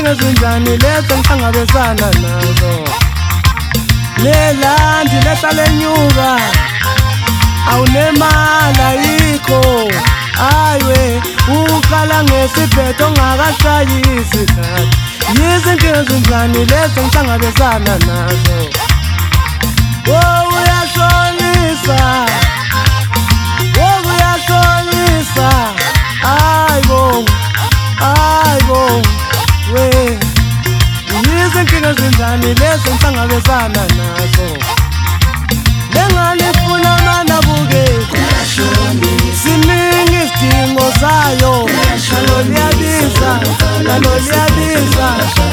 Izinkinga ezinjani lezo ngihlangabezana nazo? Lelandi lehlale nyuka awunemali ayikho. Aywe uqala ngesibhedo ongakashayi isikhathi. Izinkinga ezinjani lezo ngihlangabezana nazo? Uyashonisa, uyashonisa. Ayibo we. Izinkinga ezinjani lezo ngihlangabezana nazo? Lengalifuna manabuke siningi isidingo sayo. Nalo liyabiza, nalo liyabiza.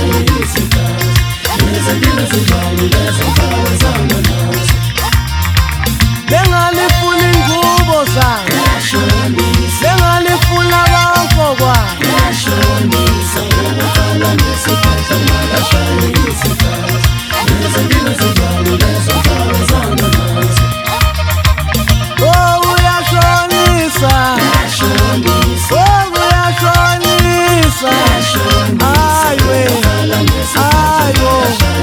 Lengalifuna ingubo zayo, lengalifuna abafokwa. Uyashonisa, uyashonisa. Aywe, ayo.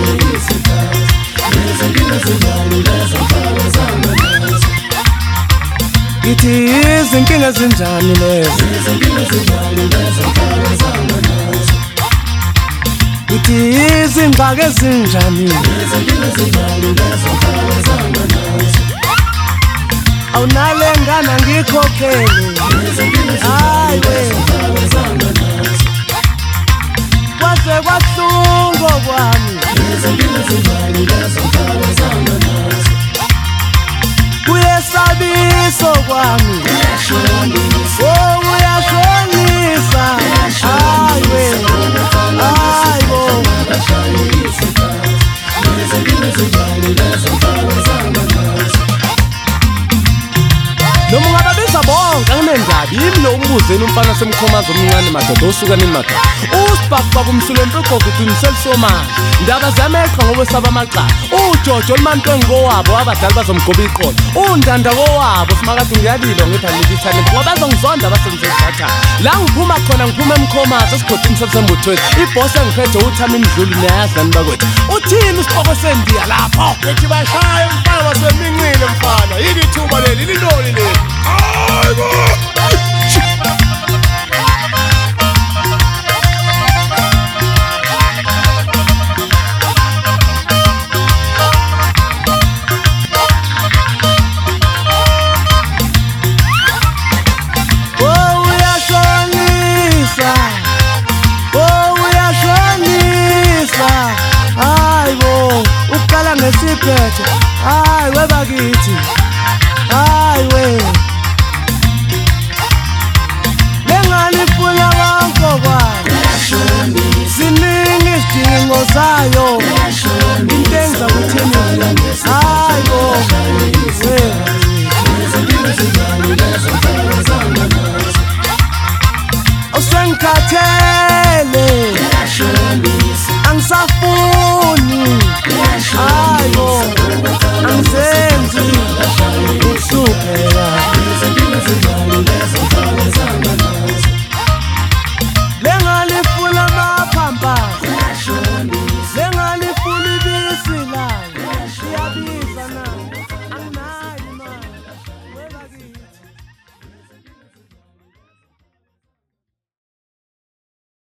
Ngithi izinkinga ezinjani lezo? Ngithi izingxaki ezinjani? Awunalengana ngikhokhele. Hayiwe kwase kwahlungo kwami. Kuyesabiso kwami. Uyashonisa. Hayiwe ayibo. Noma ungababiza bonke anginendaba yimi lo umbuzeni umfana semkhomazi omncane madoda osukani madoda. Usibhaqwa kumsulompe ugogo uqiniselisomazi. Ndaba zameqha ngoba esaba amacala. Ujojo limanto ngowabo abadala bazomgoba iqolo. Undanda kowabo simakade ngiyalilo ngithi anikithane ngoba bazongizonda abasenzezatha. La ngiphuma khona ngiphuma emkhomazi esigodini sasembuthweni. Iboss engiphethe uThami Mdluli neyazani bakwethu. Uthini isiqoko sendiya lapho? Ethi bashaya umfana waseminqile mfana. Yini ithuba leli linoli leli? Hayibo. Nesiphethe hayiwe bakithi. Hayiwe lengalifuna konke kwami. Siningi isidingo sayo.